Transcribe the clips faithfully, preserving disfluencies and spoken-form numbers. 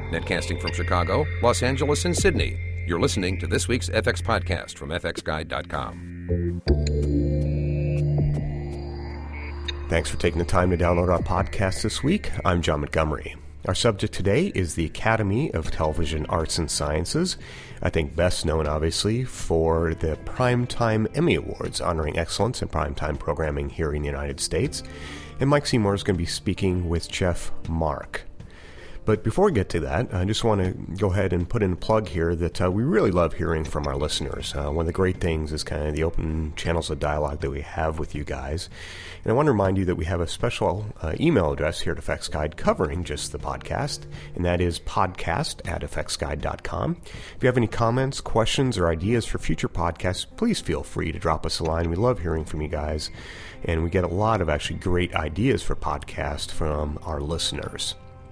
Netcasting from Chicago, Los Angeles, and Sydney. You're listening to this week's F X Podcast from F X Guide dot com. Thanks for taking the time to download our podcast this week. I'm John Montgomery. Our subject today is the Academy of Television Arts and Sciences, I think best known, obviously, for the Primetime Emmy Awards, honoring excellence in primetime programming here in the United States. And Mike Seymour is going to be speaking with Jeff Mark. But before we get to that, I just want to go ahead and put in a plug here that uh, we really love hearing from our listeners. Uh, one of the great things is kind of the open channels of dialogue that we have with you guys. And I want to remind you that we have a special uh, email address here at F X Guide covering just the podcast, and that is podcast at F X Guide dot com. If you have any comments, questions, or ideas for future podcasts, please feel free to drop us a line. We love hearing from you guys, and we get a lot of actually great ideas for podcasts from our listeners.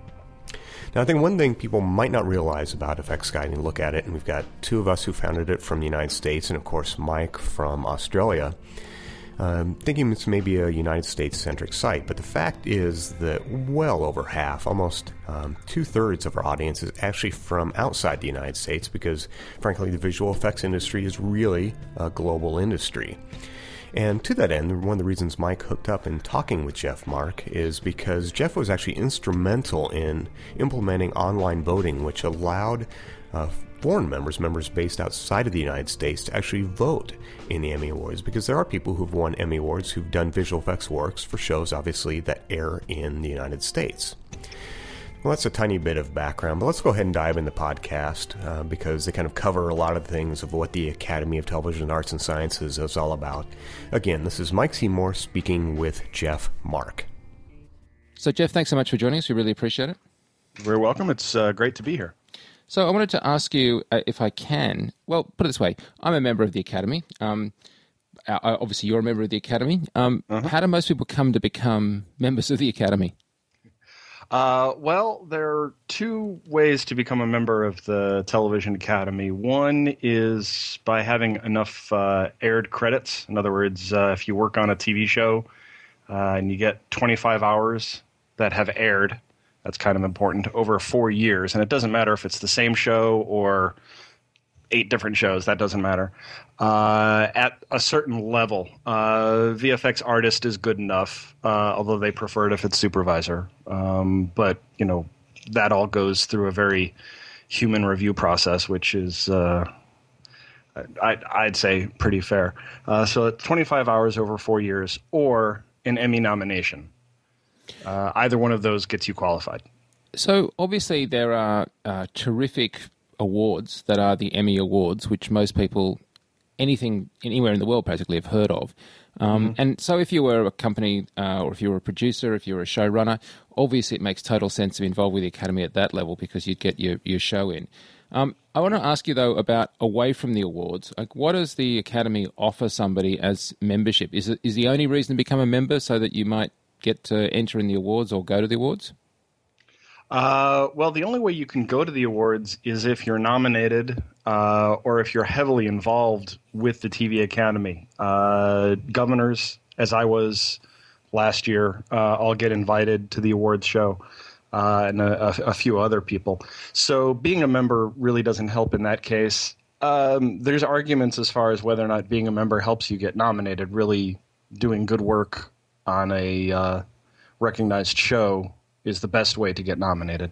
Now, I think one thing people might not realize about F X Guide, and look at it, and we've got two of us who founded it from the United States, and of course Mike from Australia, um, thinking it's maybe a United States-centric site, but the fact is that well over half, almost um, two-thirds of our audience is actually from outside the United States because, frankly, the visual effects industry is really a global industry. And to that end, one of the reasons Mike hooked up in talking with Jeff Mark is because Jeff was actually instrumental in implementing online voting, which allowed uh, foreign members, members based outside of the United States, to actually vote in the Emmy Awards, because there are people who've won Emmy Awards who've done visual effects works for shows, obviously, that air in the United States. Well, that's a tiny bit of background, but let's go ahead and dive into the podcast uh, because they kind of cover a lot of things of what the Academy of Television Arts and Sciences is all about. Again, this is Mike Seymour speaking with Jeff Mark. So, Jeff, thanks so much for joining us. We really appreciate it. You're welcome. It's uh, great to be here. So I wanted to ask you, uh, if I can, well, put it this way. I'm a member of the Academy. Um, uh, obviously, you're a member of the Academy. Um, uh-huh. How do most people come to become members of the Academy? Uh, well, there are two ways to become a member of the Television Academy. One is by having enough uh, aired credits. In other words, uh, if you work on a T V show uh, and you get twenty-five hours that have aired, that's kind of important, over four years. And it doesn't matter if it's the same show or eight different shows. That doesn't matter. Uh, at a certain level, uh, V F X artist is good enough, uh, although they prefer it if it's supervisor. Um, but, you know, that all goes through a very human review process, which is, uh, I, I'd say, pretty fair. Uh, so it's twenty-five hours over four years or an Emmy nomination. Uh, either one of those gets you qualified. So obviously there are uh, terrific awards that are the Emmy Awards, which most people, anything anywhere in the world basically, have heard of. Um, mm-hmm. And so if you were a company uh, or if you were a producer, if you were a showrunner, obviously it makes total sense to be involved with the Academy at that level because you'd get your, your show in. Um, I want to ask you, though, about away from the awards. Like, what does the Academy offer somebody as membership? Is it is the only reason to become a member so that you might get to enter in the awards or go to the awards? Uh, well, the only way you can go to the awards is if you're nominated uh, or if you're heavily involved with the T V Academy. Uh, governors, as I was last year, uh, all get invited to the awards show, uh, and a, a, a few other people. So being a member really doesn't help in that case. Um, there's arguments as far as whether or not being a member helps you get nominated. Really doing good work on a uh, recognized show is the best way to get nominated.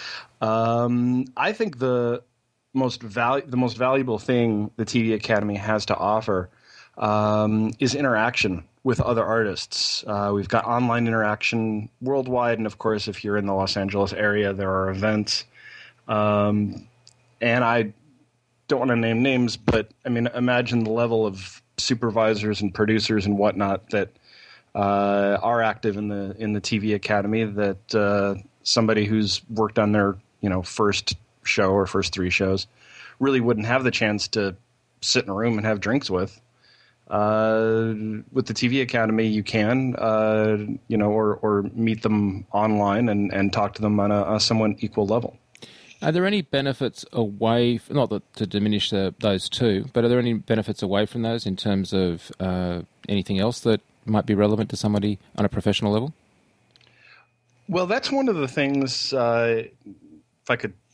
Um, I think the most val- the most valuable thing the T V Academy has to offer um, is interaction with other artists. Uh, we've got online interaction worldwide, and of course, if you're in the Los Angeles area, there are events. Um, and I don't want to name names, but I mean, imagine the level of supervisors and producers and whatnot that Uh, are active in the in the T V Academy that uh, somebody who's worked on their you know first show or first three shows really wouldn't have the chance to sit in a room and have drinks with. Uh, with the T V Academy, you can uh, you know or or meet them online and, and talk to them on a, a somewhat equal level. Are there any benefits away, not that, to diminish the, those two, but are there any benefits away from those in terms of uh, anything else that might be relevant to somebody on a professional level? Well, that's one of the things, uh, if I could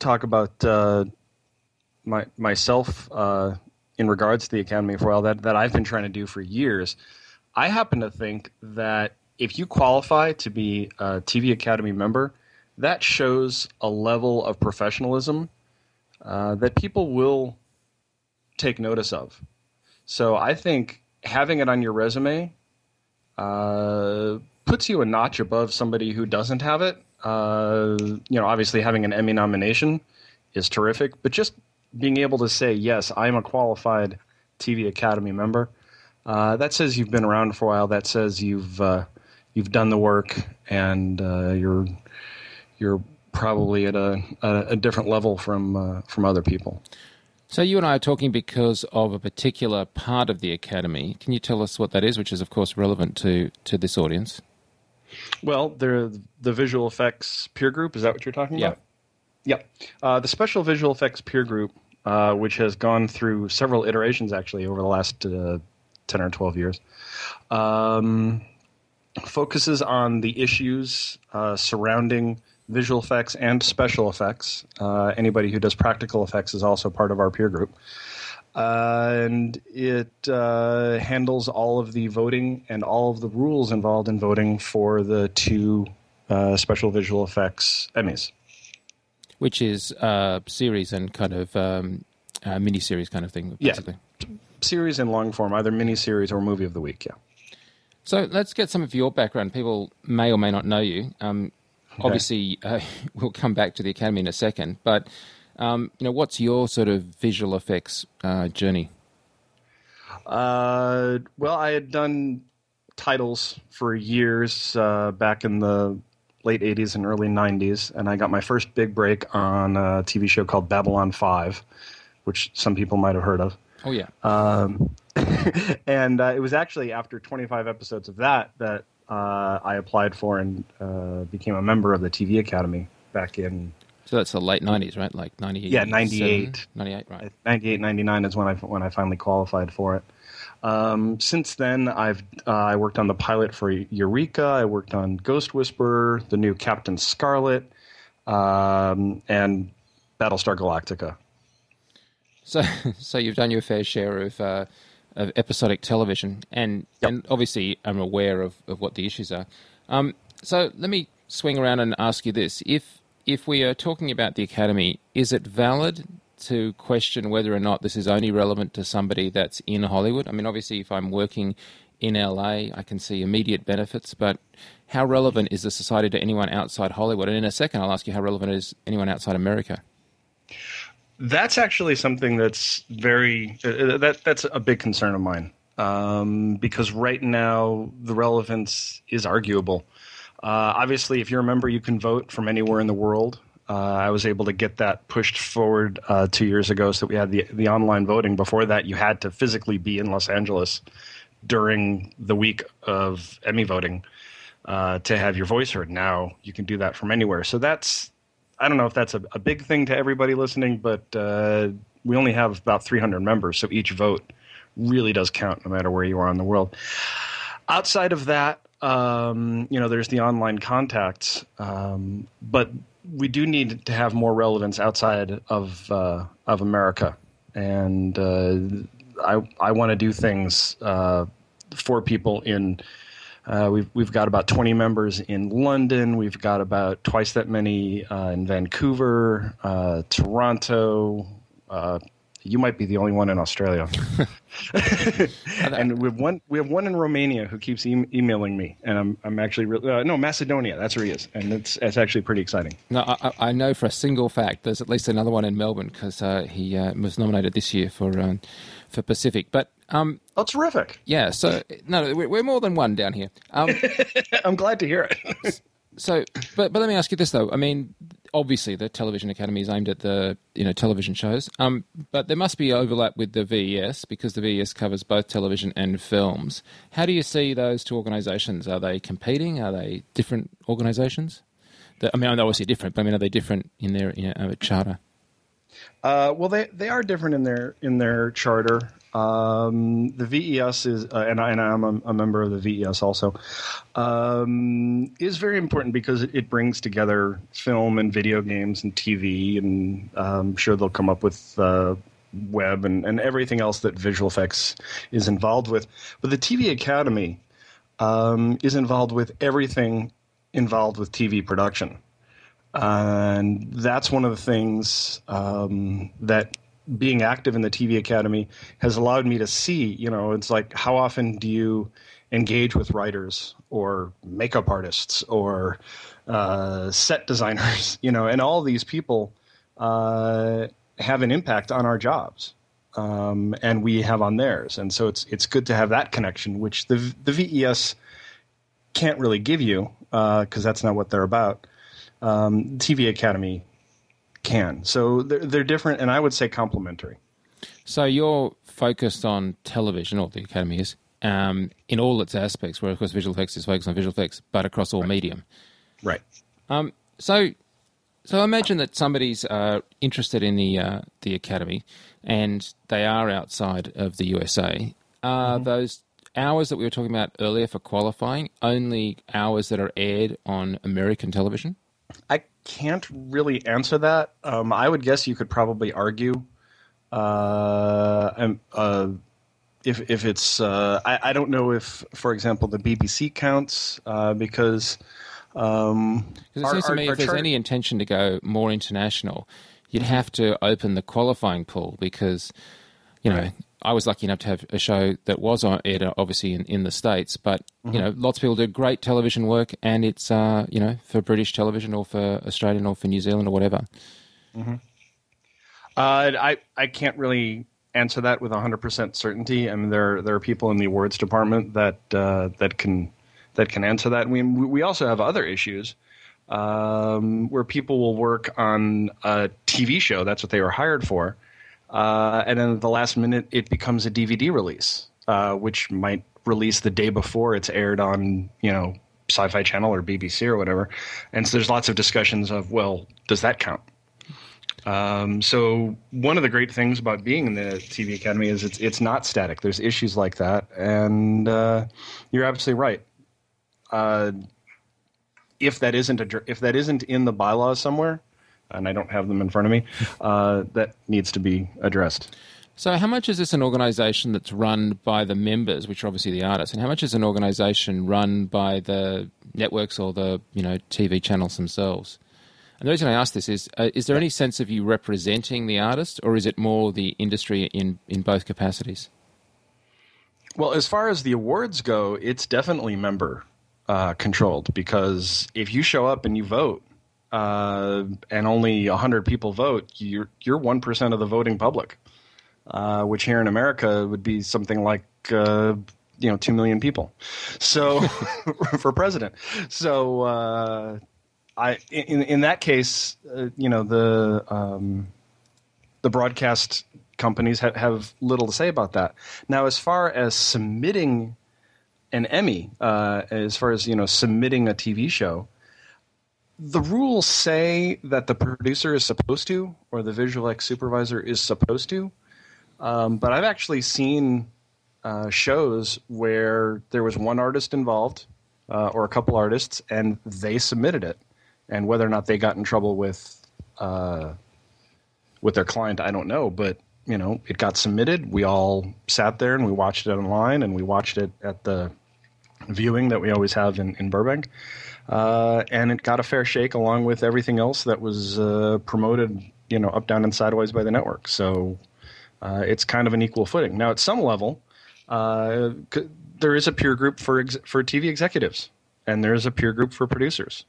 talk about uh, my myself uh, in regards to the Academy for a while, that, that I've been trying to do for years. I happen to think that if you qualify to be a T V Academy member, that shows a level of professionalism uh, that people will take notice of. So I think having it on your resume uh, puts you a notch above somebody who doesn't have it. Uh, you know, obviously having an Emmy nomination is terrific, but just being able to say, yes, I'm a qualified T V Academy member, uh, that says you've been around for a while. That says you've uh, you've done the work, and uh, you're you're probably at a, a, a different level from uh, from other people. So you and I are talking because of a particular part of the Academy. Can you tell us what that is, which is, of course, relevant to, to this audience? Well, they're the visual effects peer group. Is that what you're talking Yeah. about? Yeah. Uh, the special visual effects peer group, uh, which has gone through several iterations, actually, over the last uh, ten or twelve years, um, focuses on the issues uh, surrounding visual effects and special effects. Uh, anybody who does practical effects is also part of our peer group. Uh, and it uh, handles all of the voting and all of the rules involved in voting for the two uh, special visual effects Emmys. Which is a series and kind of um, a mini-series kind of thing, basically. Yeah. Series in long form, either mini-series or movie of the week, yeah. So let's get some of your background. People may or may not know you. Um, Okay. Obviously, uh, we'll come back to the Academy in a second, but um, you know, what's your sort of visual effects uh, journey? Uh, well, I had done titles for years uh, back in the late eighties and early nineties, and I got my first big break on a T V show called Babylon five, which some people might have heard of. Oh, yeah. Um, and uh, it was actually after twenty-five episodes of that that Uh, I applied for and uh, became a member of the T V Academy back in... So that's the late nineties, right? Like ninety-eight? Yeah, ninety-eight. ninety-eight, right. ninety-eight, ninety-nine is when I, when I finally qualified for it. Um, since then, I've uh, I worked on the pilot for Eureka. I worked on Ghost Whisperer, the new Captain Scarlet, um, and Battlestar Galactica. So so you've done your fair share of... Uh, of episodic television, and, Yep. and obviously I'm aware of, of what the issues are. Um, so let me swing around and ask you this. If if we are talking about the Academy, is it valid to question whether or not this is only relevant to somebody that's in Hollywood? I mean, obviously, if I'm working in L A, I can see immediate benefits, but how relevant is the society to anyone outside Hollywood? And in a second, I'll ask you how relevant is anyone outside America? That's actually something that's very uh, that that's a big concern of mine, um, because right now the relevance is arguable. Uh, obviously, if you're a member, you can vote from anywhere in the world. Uh, I was able to get that pushed forward uh, two years ago, so we had the the online voting. Before that, you had to physically be in Los Angeles during the week of Emmy voting uh, to have your voice heard. Now you can do that from anywhere. So that's I don't know if that's a, a big thing to everybody listening, but uh, we only have about three hundred members, so each vote really does count no matter where you are in the world. Outside of that, um, you know, there's the online contacts, um, but we do need to have more relevance outside of uh, of America, and uh, I I want to do things uh, for people in. Uh, we've we've got about twenty members in London. We've got about twice that many uh, in Vancouver, uh, Toronto. Uh, you might be the only one in Australia, and we have one. We have one in Romania who keeps e- emailing me, and I'm I'm actually re- uh, no Macedonia. That's where he is, and it's it's actually pretty exciting. No, I, I know for a single fact there's at least another one in Melbourne because uh, he uh, was nominated this year for um, for Pacific, but. Um, oh, terrific! Yeah, so no, we're more than one down here. Um, I'm glad to hear it. so, but but let me ask you this though. I mean, obviously the Television Academy is aimed at the you know television shows, um, but there must be overlap with the V E S because the V E S covers both television and films. How do you see those two organisations? Are they competing? Are they different organisations? I mean, they're obviously different, but I mean, are they different in their you know, charter? Uh, well, they they are different in their in their charter. Um, the V E S is, uh, and, I, and I'm a, a member of the V E S also, um, is very important because it, it brings together film and video games and T V, and um, I'm sure they'll come up with uh, web and, and everything else that visual effects is involved with. But the T V Academy um, is involved with everything involved with T V production. Uh, and that's one of the things um, that being active in the T V Academy has allowed me to see. You know, it's like, how often do you engage with writers or makeup artists or uh, set designers, you know, and all these people uh, have an impact on our jobs, um, and we have on theirs. And so it's it's good to have that connection, which the the V E S can't really give you because uh, that's not what they're about. Um, T V Academy can. So they're, they're different, and I would say complementary. So you're focused on television, or the Academy is, um, in all its aspects, where, of course, visual effects is focused on visual effects, but across all right. medium. Right. Um, so so imagine that somebody's uh, interested in the uh, the Academy, and they are outside of the U S A. Are mm-hmm. those hours that we were talking about earlier for qualifying only hours that are aired on American television? I can't really answer that. Um, I would guess you could probably argue uh, uh, if if it's. Uh, I, I don't know if, for example, the B B C counts uh, because. Um, because it seems to me, if there's chart- any intention to go more international, you'd have to open the qualifying pool because, you know, right. I was lucky enough to have a show that was on aired, obviously, in, in the States, but, mm-hmm. you know, lots of people do great television work, and it's, uh, you know, for British television or for Australian or for New Zealand or whatever. Mm-hmm. Uh, I, I can't really answer that with one hundred percent certainty. I mean, there, there are people in the awards department that, uh, that can... that can answer that. We we also have other issues um, where people will work on a T V show. That's what they were hired for. Uh, and then at the last minute, it becomes a D V D release, uh, which might release the day before it's aired on, you know, Sci-Fi Channel or B B C or whatever. And so there's lots of discussions of, well, does that count? Um, so one of the great things about being in the T V Academy is it's it's not static. There's issues like that. And uh, you're absolutely right. Uh, if that isn't a, if that isn't in the bylaws somewhere, and I don't have them in front of me, uh, that needs to be addressed. So how much is this an organization that's run by the members, which are obviously the artists, and how much is an organization run by the networks or the, you know, T V channels themselves? And the reason I ask this is, uh, is there any sense of you representing the artist, or is it more the industry in, in both capacities? Well, as far as the awards go, it's definitely member Uh, controlled, because if you show up and you vote uh, and only one hundred people vote, you're you're one percent of the voting public, uh, which here in America would be something like uh, you know two million people. So for president, so uh, I in in that case, uh, you know the um, the broadcast companies ha- have little to say about that. Now, as far as submitting an Emmy, uh, as far as, you know, submitting a T V show, the rules say that the producer is supposed to, or the visual effects supervisor is supposed to. Um, but I've actually seen uh, shows where there was one artist involved, uh, or a couple artists, and they submitted it. And whether or not they got in trouble with uh, with their client, I don't know. But, you know, it got submitted. We all sat there and we watched it online, and we watched it at the viewing that we always have in, in Burbank. Uh, and it got a fair shake along with everything else that was uh, promoted, you know, up, down, and sideways by the network. So uh, it's kind of an equal footing. Now, at some level, uh, c- there is a peer group for ex- for T V executives, and there is a peer group for producers.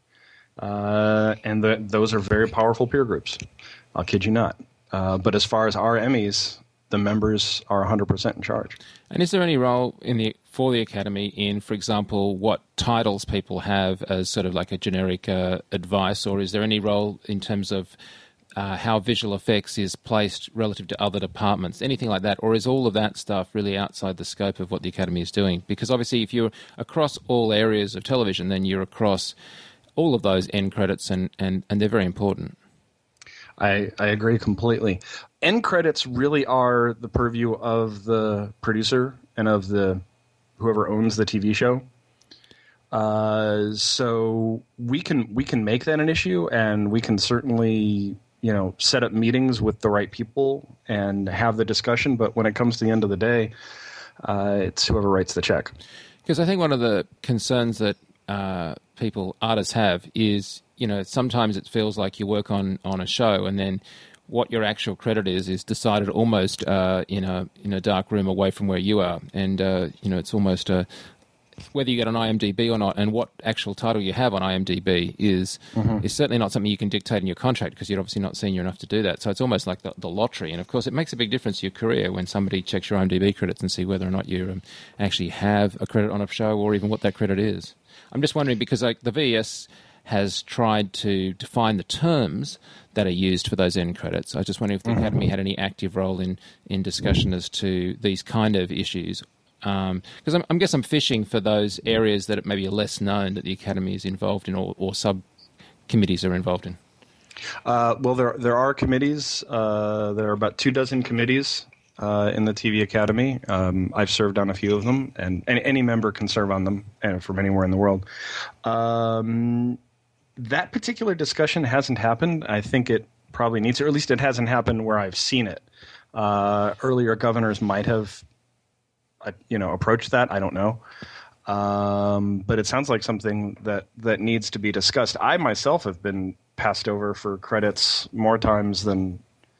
Uh, and the, those are very powerful peer groups. I'll kid you not. Uh, but as far as our Emmys, the members are one hundred percent in charge. And is there any role in the for the Academy in, for example, what titles people have as sort of like a generic uh, advice, or is there any role in terms of uh, how visual effects is placed relative to other departments, anything like that, or is all of that stuff really outside the scope of what the Academy is doing? Because obviously if you're across all areas of television, then you're across all of those end credits, and, and, and they're very important. I, I agree completely. End credits really are the purview of the producer and of the whoever owns the T V show. Uh, so we can we can make that an issue, and we can certainly, you know, set up meetings with the right people and have the discussion. But when it comes to the end of the day, uh, it's whoever writes the check. Because I think one of the concerns that uh, people, artists have is, you know, sometimes it feels like you work on, on a show and then what your actual credit is is decided almost uh, in a in a dark room away from where you are. And, uh, you know, it's almost a... whether you get on IMDb or not, and what actual title you have on IMDb is mm-hmm. is certainly not something you can dictate in your contract, because you're obviously not senior enough to do that. So it's almost like the, the lottery. And, of course, it makes a big difference to your career when somebody checks your IMDb credits and see whether or not you um, actually have a credit on a show, or even what that credit is. I'm just wondering, because like the V E S has tried to define the terms that are used for those end credits. I was just wondering if the mm-hmm. Academy had any active role in, in discussion as to these kind of issues. Because um, I guess I'm fishing for those areas that maybe are less known that the Academy is involved in, or, or subcommittees are involved in. Uh, well, there there are committees. Uh, there are about two dozen committees uh, in the T V Academy. Um, I've served on a few of them, and any, any member can serve on them, and from anywhere in the world. Um, that particular discussion hasn't happened. I think it probably needs to, or at least it hasn't happened where I've seen it. Uh, earlier governors might have you know, approach that. I don't know. Um, but it sounds like something that, that needs to be discussed. I myself have been passed over for credits more times than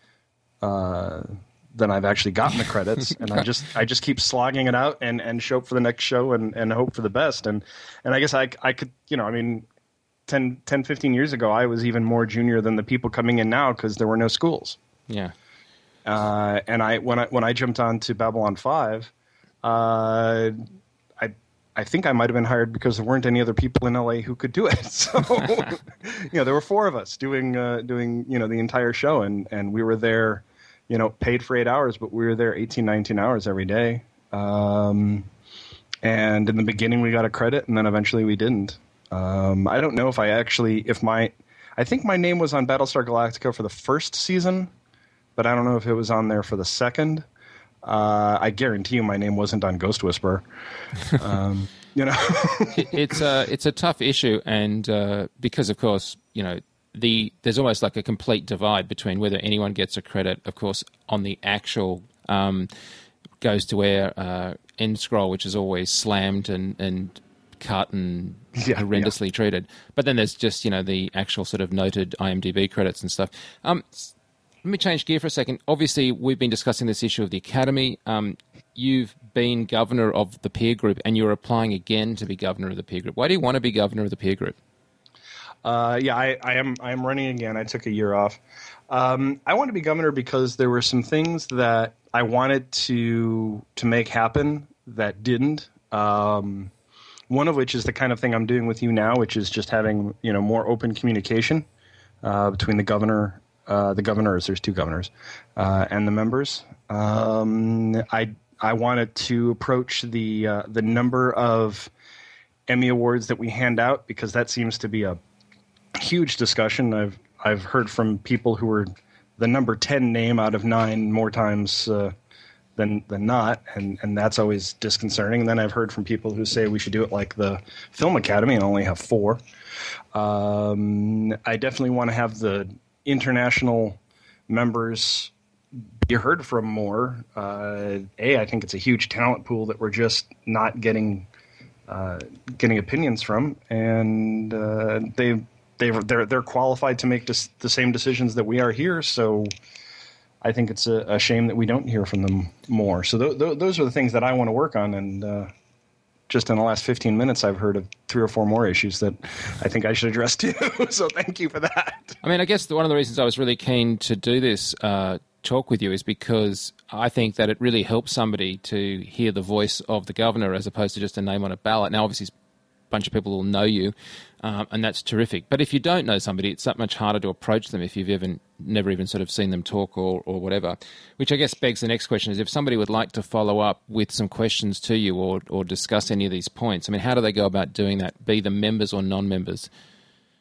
uh, than I've actually gotten the credits. And I just I just keep slogging it out and, and show up for the next show and, and hope for the best. And and I guess I, I could, you know, I mean, ten, ten, fifteen years ago, I was even more junior than the people coming in now because there were no schools. Yeah. Uh, and I when I when I jumped on to Babylon five, Uh, I I think I might have been hired because there weren't any other people in L A who could do it. So, you know, there were four of us doing uh, doing you know the entire show, and, and we were there, you know, paid for eight hours, but we were there eighteen, nineteen hours every day. Um, and in the beginning, we got a credit, and then eventually we didn't. Um, I don't know if I actually if my I think my name was on Battlestar Galactica for the first season, but I don't know if it was on there for the second. Uh, I guarantee you my name wasn't on Ghost Whisperer. Um, you know, it, it's a it's a tough issue, and uh, because of course, you know, the there's almost like a complete divide between whether anyone gets a credit, of course, on the actual um, goes to air uh, end scroll, which is always slammed and and cut and yeah, horrendously yeah. treated. But then there's just, you know, the actual sort of noted IMDb credits and stuff. Um, Let me change gear for a second. Obviously, we've been discussing this issue of the Academy. Um, you've been governor of the peer group, and you're applying again to be governor of the peer group. Why do you want to be governor of the peer group? Uh, yeah, I, I am. I am running again. I took a year off. Um, I want to be governor because there were some things that I wanted to to make happen that didn't. Um, one of which is the kind of thing I'm doing with you now, which is just having, you know, more open communication uh, between the governor. Uh, the governors, there's two governors, uh, and the members. Um, I I wanted to approach the uh, the number of Emmy awards that we hand out, because that seems to be a huge discussion. I've I've heard from people who were the number ten name out of nine more times uh, than than not, and, and that's always disconcerting. And then I've heard from people who say we should do it like the Film Academy and only have four. Um, I definitely want to have the international members be heard from more. Uh, a, I think it's a huge talent pool that we're just not getting uh, getting opinions from, and uh, they they they're they're qualified to make dis- the same decisions that we are here. So I think it's a, a shame that we don't hear from them more. So th- th- those are the things that I want to work on, and uh, just in the last fifteen minutes, I've heard of three or four more issues that I think I should address too. So thank you for that. I mean, I guess one of the reasons I was really keen to do this uh, talk with you is because I think that it really helps somebody to hear the voice of the governor as opposed to just a name on a ballot. Now, obviously, a bunch of people will know you, um, and that's terrific. But if you don't know somebody, it's that much harder to approach them if you've even never even sort of seen them talk or, or whatever, which I guess begs the next question is, if somebody would like to follow up with some questions to you or, or discuss any of these points, I mean, how do they go about doing that, be them members or non-members?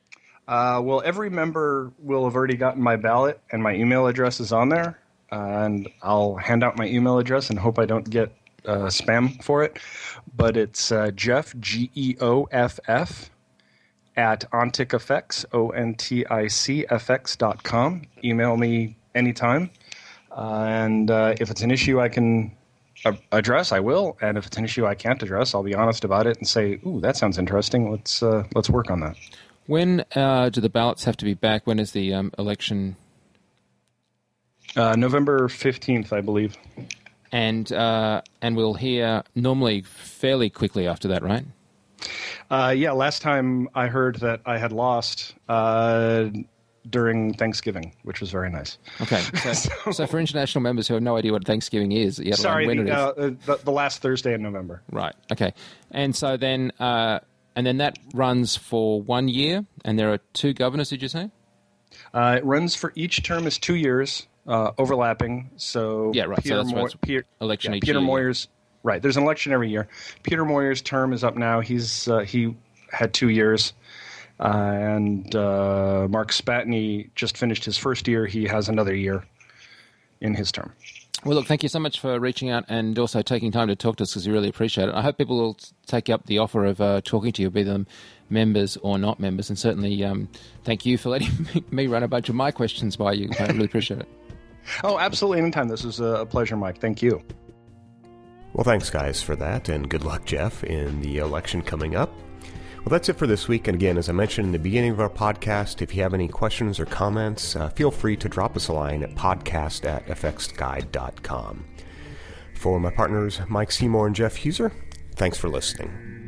Uh, well, every member will have already gotten my ballot, and my email address is on there. Uh, and I'll hand out my email address and hope I don't get uh, spam for it. But it's uh, Jeff, G E O F F, at Ontic Effects, O N T I C F X dot com. Email me anytime. Uh, and uh, if it's an issue I can a- address, I will. And if it's an issue I can't address, I'll be honest about it and say, ooh, that sounds interesting. Let's uh, let's work on that. When uh, do the ballots have to be back? When is the um, election? Uh, November fifteenth, I believe. And uh, and we'll hear normally fairly quickly after that, right? Uh, yeah, last time I heard that I had lost uh, during Thanksgiving, which was very nice. Okay, so, so, so for international members who have no idea what Thanksgiving is, yet sorry, when the, it is. uh, the, the last Thursday in November. Right. Okay, and so then uh, and then that runs for one year, and there are two governors. Did you say? Uh, it runs for each term is two years, uh, overlapping. So yeah, right. Peter so that's Mo- why it's Peter, election yeah, each Peter year. Moyer's right. There's an election every year. Peter Moyer's term is up now. He's uh, he had two years, uh, and uh, Mark Spatney just finished his first year. He has another year in his term. Well, look, thank you so much for reaching out and also taking time to talk to us because we really appreciate it. I hope people will take up the offer of uh, talking to you, be them members or not members, and certainly um, thank you for letting me run a bunch of my questions by you. I really appreciate it. Oh, absolutely. Anytime. This was a pleasure, Mike. Thank you. Well, thanks, guys, for that, and good luck, Jeff, in the election coming up. Well, that's it for this week. And again, as I mentioned in the beginning of our podcast, if you have any questions or comments, uh, feel free to drop us a line at podcast at f x guide dot com. For my partners, Mike Seymour and Jeff Huser, thanks for listening.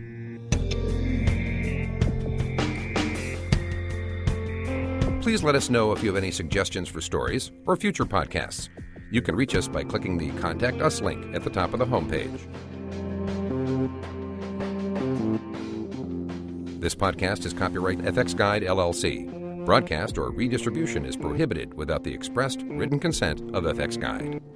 Please let us know if you have any suggestions for stories or future podcasts. You can reach us by clicking the Contact Us link at the top of the homepage. This podcast is copyright F X Guide, L L C. Broadcast or redistribution is prohibited without the expressed written consent of F X Guide.